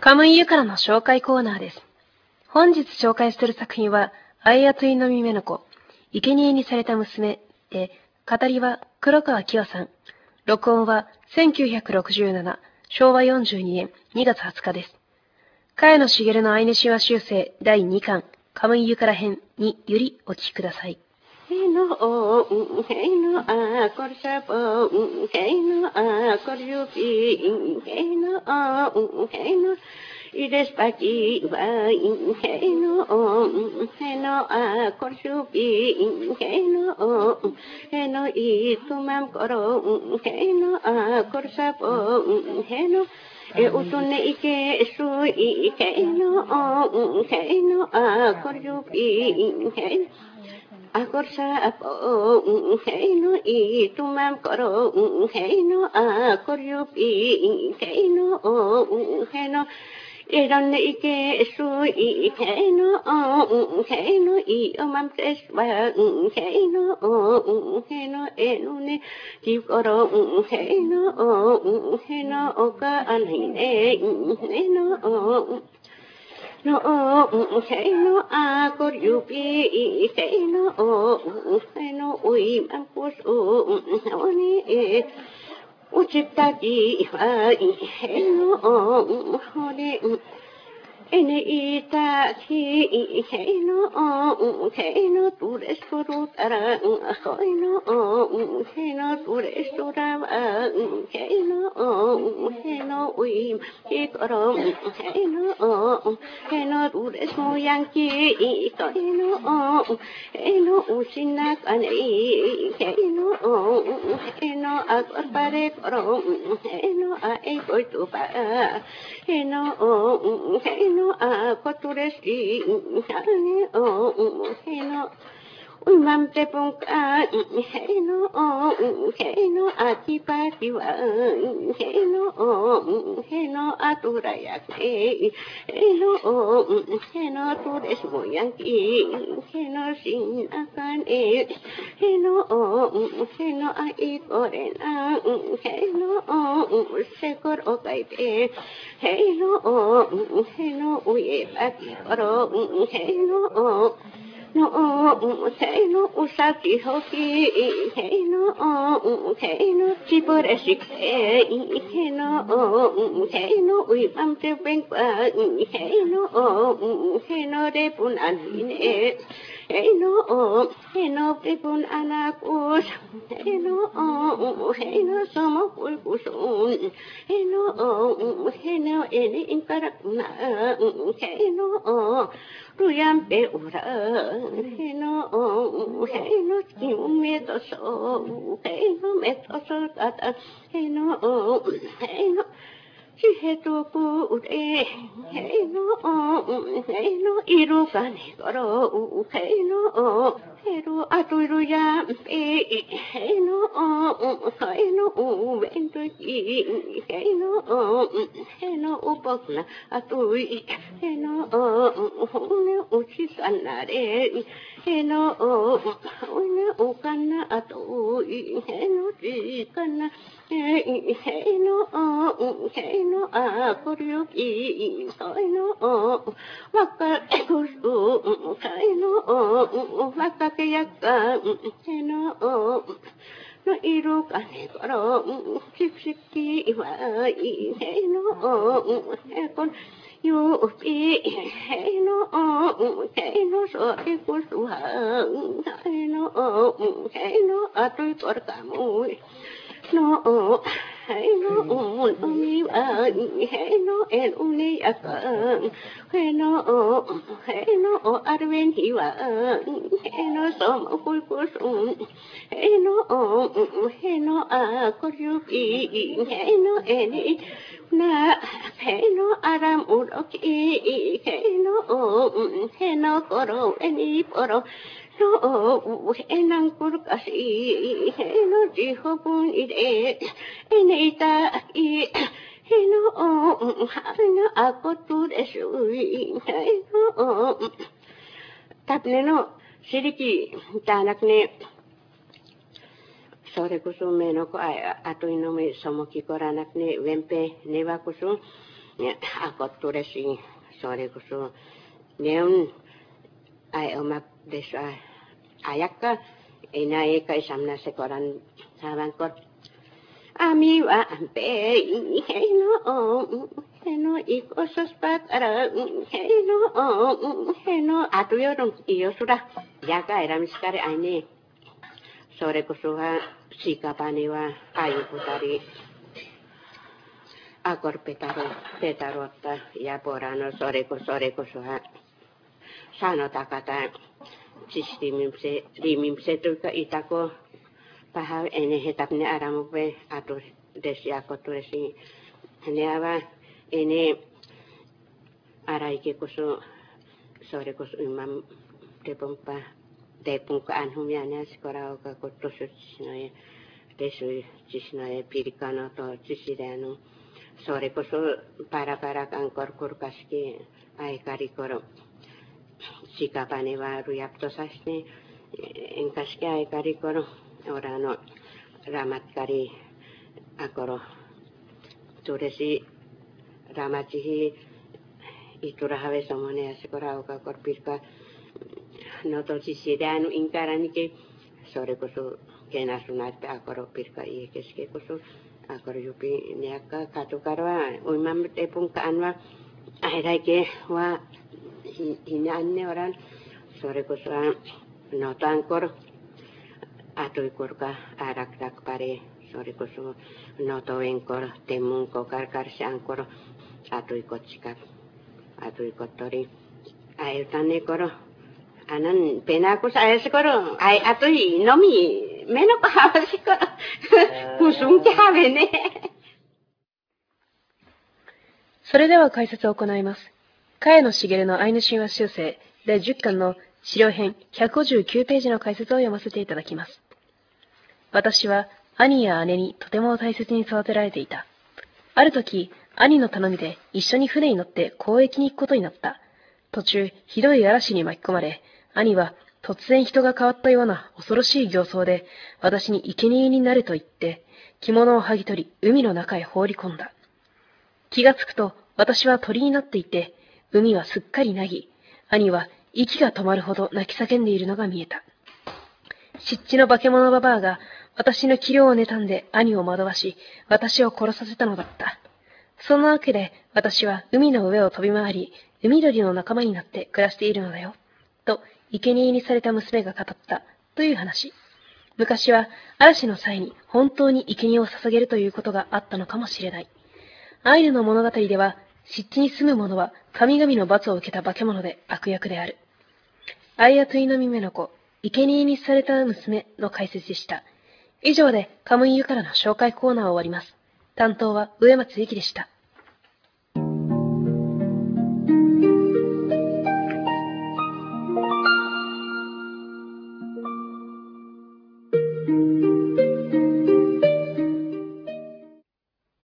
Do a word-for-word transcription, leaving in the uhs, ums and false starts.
カムイユからの紹介コーナーです。本日紹介する作品は、あやといのみめの子、生贄にされた娘で、語りは黒川紀和さん。録音はせんきゅうひゃくろくじゅうなな、しょうわよんじゅうにねんにがつはつかです。茅野茂のアイヌ神話修正だいにかん、カムイユから編によりお聞きください。 Hey no, oh, hey no, ah, korsapo, hey no, ah, koryupi, hey no, oh, hey no, idespaki, vai, hey no, oh, hey no, ah, korsupi, hey no, oh, hey no, itumam koro, hey no, ah, korsapo, hey no, e utune ike su ike no, oh, hey no, ah, koryupi, hey Akorsa apo heino I tumam koro heino a koryupi heino heino iran ike su I heino heino I omam teswa heino heino enune tikoro heino heino oka anine heino No, hey no, a koryupi, hey no, hey no, ui mampus, oni, uchitaki, hey no, hone, ene ita ki, hey no, hey no, tu resturu tara, hey no, hey no, tu restura, hey no, hey no, ui, hikoro, hey no, hey no, tu resmu yanki, hey no, hey no, usinak ane, hey no, hey no, akor pare koro, hey no, a e koitupa, hey no, hey no, a koturesi, hey no, hey no, Umam te pungka, hey no, hey no, ati patiwa, hey no, hey no, aturayak, hey no, hey no, tures moyanki, hey no, sin akan, hey no, hey no, ai korena, hey no, sekor okaipe, hey no, hey no, uye paki koro, hey no, No, hey no, usaki hoki, hey no, hey no, chiporesik, hey no, hey no, we am to bring back, hey no, hey no, de pun anine, hey no, hey no, de pun anakus, hey no, hey no, sama pulkusun, hey no, hey no, any inkarakuna, hey no, Ruyam pe ura, hey no, hey no, kim me to so, hey no, me to so tata, hey no, hey no. Sihetu ku ude, hey no, hey no, iru kane koro, hey no, heru atuiru yam pe, hey no, hey no, ventu ki, hey no, hey no, upokna atui, hey no, une uchi sanare, hey no, une ukana atui, hey no, chikana, hey no, hey no, a koryuki, hey no, waka kusu, hey no, waka kayaka, hey no, no iru kane koro, chipsiki iwai, hey no, hey kon, you be, hey no, hey no, so ikusuha, hey no, hey no, atui korkamu. No, hey no, umi wa, hey no, and umi aka, hey no, hey no, arwen hiwa, hey no, som kulkusum, hey no, hey no, a koryuki, hey no, any, na, hey no, aram uroki, hey no, hey no, koro, any poro. No, enang kurkasi, no jihopun ide, enita i, no, no ako tu desui, no, tapne no, siriki, tanak ne, sore kusum me no ko ay atoy no me somoki koranak ne, wempe, neva kusum, ako tulesi, sore ko so, neon, ay umap desa, ayak ka, inay ka isam na sekoran, saban ko, ami wa ampe, heno, heno, ikosos patara, heno, heno, atu yorong, iyo sudah, yaka eramiskare aine, sore ko so ha, sikapani wa, ayu putari, akor petaro, petaro ta, ya porano, sore ko, sore ko so ha, sano takata, sistimimse, rimimse tuka itako, pahaw ene hetap ne aramu pe, atu desi ako tulesi, ne aba, ene, araike ko so, sore ko so imam, tepong pa, tepong ka anhum yana, sikora ka ko to so chisnoye, desu chisnoye, pirikano to chisirano, sore ko so, para para kangkor kurkaski, ay karikoro, sikapane wa ruyap to sasne, engkaski ay karikoro, orano, ramat kari, akoro, turesi, ramatihi, iturahawe somone, sikora ka korpirka, noto sisirano inkarani ke, sore ko so, kena sunat pe akoro pirka iye keske ko so, akor yupi niaka katukarwa umam tepung kaanwa ahirai ke wa hinanne oran sore kuswa noto angkor atui kurka arak rak pare sore kusu noto engkor temung kokar karsi angkor atui kotsikap atui kotori air tane koro anan penakus air sekoro ay atui nomi meno kahawasi ko kusung kihaweね。 それでは解説を行います。茅野茂のアイヌ神話修正だいじゅっかんの資料編ひゃくごじゅうきゅうページの解説を読ませていただきます。私は兄や姉にとても大切に育てられていた。ある時、兄の頼みで一緒に船に乗って交易に行くことになった。途中、ひどい嵐に巻き込まれ、兄は突然人が変わったような恐ろしい形相で、私に生贄になると言って、着物を剥ぎ取り、海の中へ放り込んだ。気がつくと、私は鳥になっていて、海はすっかりなぎ、兄は息が止まるほど泣き叫んでいるのが見えた。湿地の化け物ババアが、私の器量を妬んで兄を惑わし、私を殺させたのだった。そのわけで、私は海の上を飛び回り、海鳥の仲間になって暮らしているのだよ。と、生贄にされた娘が語ったという話。昔は嵐の際に本当に生贄を捧げるということがあったのかもしれない。アイヌの物語では、湿地に住む者は神々の罰を受けた化け物で悪役である。アイアトゥイのミメノコ、生贄にされた娘の解説でした。以上でカムイユからの紹介コーナーを終わります。担当は上松ゆきでした。